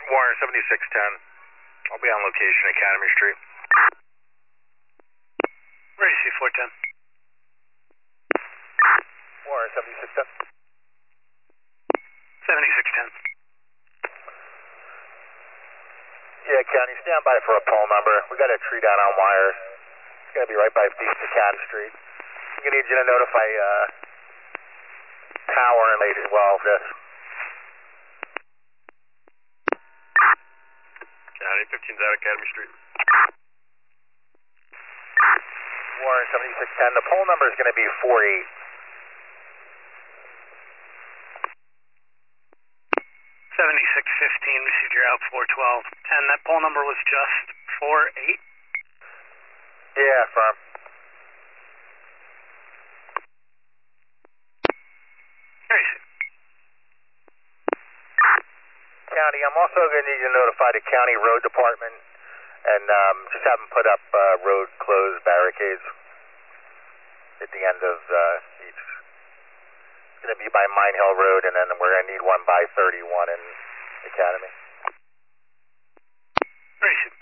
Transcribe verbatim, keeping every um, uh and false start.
Warren, seventy-six ten. I'll be on location, Academy Street. Ready, C four ten. Warren, seventy-six ten. seventy-six ten. Yeah, County, stand by for a pole number. We got a tree down on wires. It's going to be right by East Academy Street. I'm going to need you to notify uh, power and late as well of this. County, fifteen's out Academy Street. Warren, seventy-six ten. The pole number is going to be four eight. seventy-six fifteen, received your out four twelve. ten, that pole number was just four eight? Yeah, firm. Crazy. County, I'm also going to need you to notify the county road department and um, just have them put up uh, road closed barricades at the end of uh, each. It's going to be by Mine Hill Road, and then we're going to need one by thirty-one in Academy. Crazy.